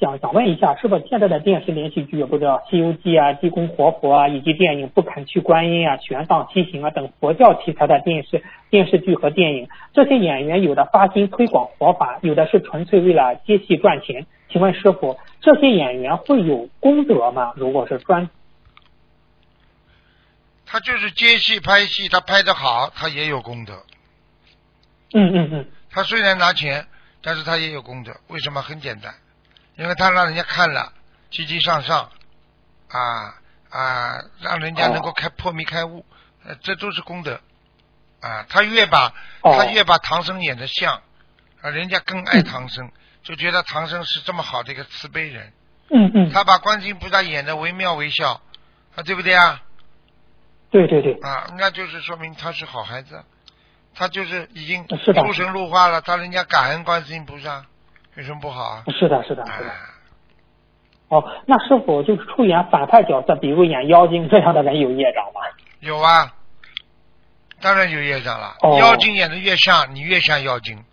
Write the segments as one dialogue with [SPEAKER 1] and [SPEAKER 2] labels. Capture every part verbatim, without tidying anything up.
[SPEAKER 1] 想想问一下，是不是现在的电视连续剧，不知道《西游记》啊、济公活佛啊，以及电影《不肯去观音》啊、玄奘西行啊等佛教题材的电视电视剧和电影，这些演员有的发心推广佛法，有的是纯粹为了接戏赚钱。请问师傅，这些演员会有功德吗？如果是专，
[SPEAKER 2] 他就是接戏拍戏，他拍得好，他也有功德。
[SPEAKER 1] 嗯嗯嗯，
[SPEAKER 2] 他虽然拿钱，但是他也有功德。为什么？很简单，因为他让人家看了积极向上啊啊，让人家能够开破迷开悟，呃，这都是功德啊。他越把他越把唐僧演得像啊，人家更爱唐僧，就觉得唐僧是这么好的一个慈悲人。
[SPEAKER 1] 嗯嗯，
[SPEAKER 2] 他把观世音菩萨演得惟妙惟肖啊，对不对啊？
[SPEAKER 1] 对对对
[SPEAKER 2] 啊，那就是说明他是好孩子。他就是已经
[SPEAKER 1] 是的
[SPEAKER 2] 出神入化了，他人家感恩观世音菩萨，有什么不好啊？
[SPEAKER 1] 是的是的是的。
[SPEAKER 2] 哎、
[SPEAKER 1] 哦，那是否就是出演反派角色，比如演妖精这样的人有业障吗？
[SPEAKER 2] 有啊，当然有业障了。
[SPEAKER 1] 哦、
[SPEAKER 2] 妖精演的越像，你越像妖精。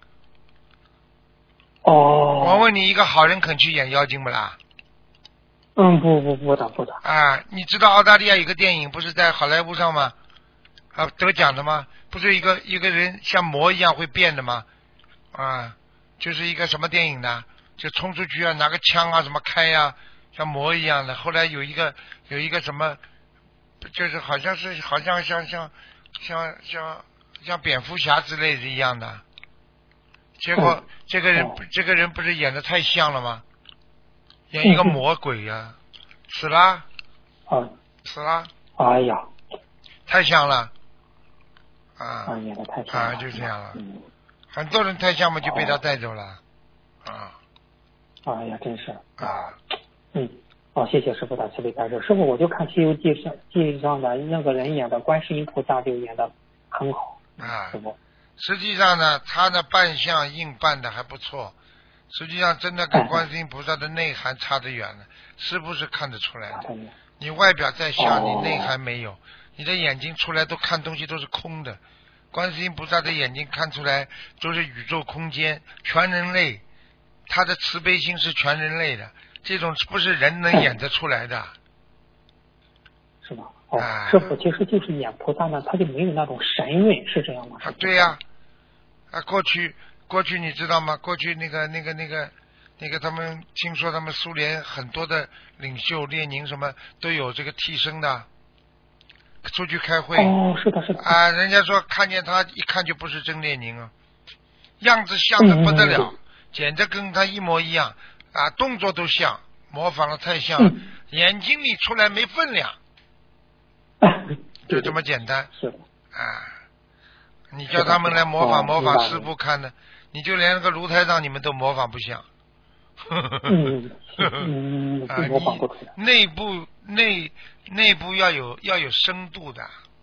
[SPEAKER 1] 哦。
[SPEAKER 2] 我问你，一个好人肯去演妖精不啦？
[SPEAKER 1] 嗯，不不不的不的。
[SPEAKER 2] 啊，你知道澳大利亚有个电影不是在好莱坞上吗？啊，得奖的吗？不是一个一个人像魔一样会变的吗？啊，就是一个什么电影呢？就冲出去啊，拿个枪啊，什么开呀、啊，像魔一样的。后来有一个有一个什么，就是好像是好像像像像像像蝙蝠侠之类的一样的。结果、嗯、这个人、哦、这个人不是演的太像了吗？演一个魔鬼呀、啊，死了。
[SPEAKER 1] 啊，
[SPEAKER 2] 死了。
[SPEAKER 1] 哎呀，
[SPEAKER 2] 太像了。啊，
[SPEAKER 1] 啊，演的太像了，
[SPEAKER 2] 啊，就这样了。
[SPEAKER 1] 嗯，
[SPEAKER 2] 很多人太像嘛，就被他带走了。哦、啊。
[SPEAKER 1] 哎呀，真是
[SPEAKER 2] 啊。
[SPEAKER 1] 嗯，哦，谢谢师傅的慈悲开示。师傅，我就看《西游记》上记上的那个人演的观世音菩萨就演的很好。
[SPEAKER 2] 啊。
[SPEAKER 1] 师傅。
[SPEAKER 2] 实际上呢，他的扮相硬扮的还不错。实际上，真的跟观世音菩萨的内涵差得远了，是不是看得出来的？你外表再像，你内涵没有，你的眼睛出来都看东西都是空的。观世音菩萨的眼睛看出来都是宇宙空间，全人类，他的慈悲心是全人类的，这种不是人能演得出来的。
[SPEAKER 1] 是吧？哦，啊、师傅其实就是演菩萨呢，他就没有那种神韵，是这样吗？
[SPEAKER 2] 啊，对呀、啊，啊，过去过去你知道吗？过去那个那个那个那个他们听说他们苏联很多的领袖列宁什么都有这个替身的。出去开会
[SPEAKER 1] 哦，是的，是的
[SPEAKER 2] 啊，人家说看见他一看就不是真列宁啊，样子像的不得了，
[SPEAKER 1] 嗯、
[SPEAKER 2] 简直跟他一模一样啊，动作都像，模仿的太像，
[SPEAKER 1] 嗯、
[SPEAKER 2] 眼睛里出来没分量，就这么简单。
[SPEAKER 1] 是的
[SPEAKER 2] 啊，你叫他们来模仿模仿师傅看的，你就连那个卢台长你们都模仿不像。
[SPEAKER 1] 嗯嗯，模仿不出来。
[SPEAKER 2] 内部内内部要有要有深度的